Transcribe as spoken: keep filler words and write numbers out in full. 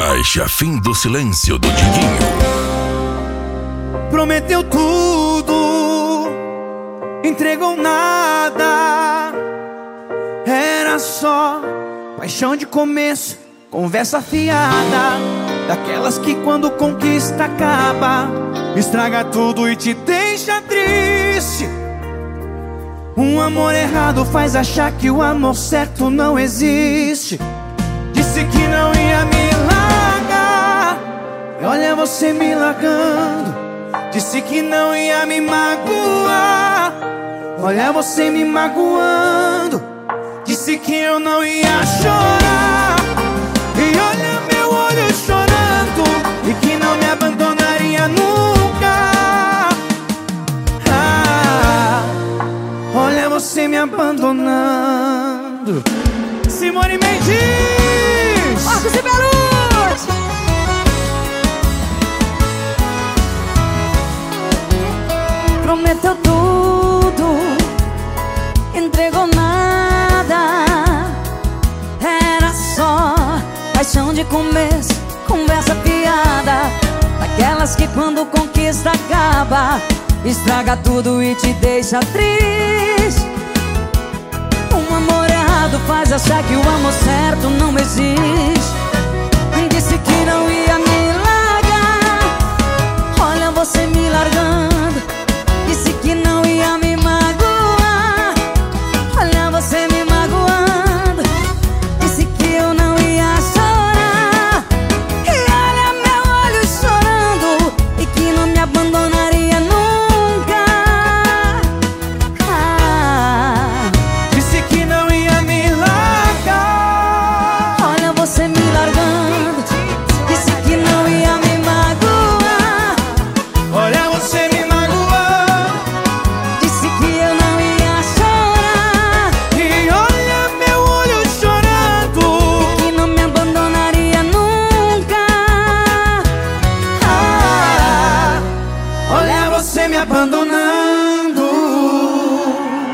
Caixa Fim do Silêncio do Diguinho. Prometeu tudo, entregou nada. Era só paixão de começo, conversa fiada, daquelas que quando conquista acaba, estraga tudo e te deixa triste. Um amor errado faz achar que o amor certo não existe. Disse que não ia me largar, e olha você me largando. Disse que não ia me magoar, olha você me magoando. Disse que eu não ia chorar, e olha meu olho chorando. E que não me abandonaria nunca. Ah, olha você me abandonando. Simone Mendes, Marcos e Belucci. Prometeu tudo, entregou nada. Era só paixão de começo, conversa piada, daquelas que quando conquista acaba, estraga tudo e te deixa triste. Um amor errado faz achar que o amor certo não existe. Disse que não ia me largar, olha você me largando. Disse que não ia me magoar, olha você me magoando. Disse que eu não ia chorar, e olha meu olho chorando. E que não me abandonaria nunca. Ah, disse que não ia me largar, olha você me largando. Disse que não ia me magoar, olha você me magoando. disse que eu não ia chorar, E olha meu olho chorando. que não me abandonaria nunca. Ah, olha você me abandonando.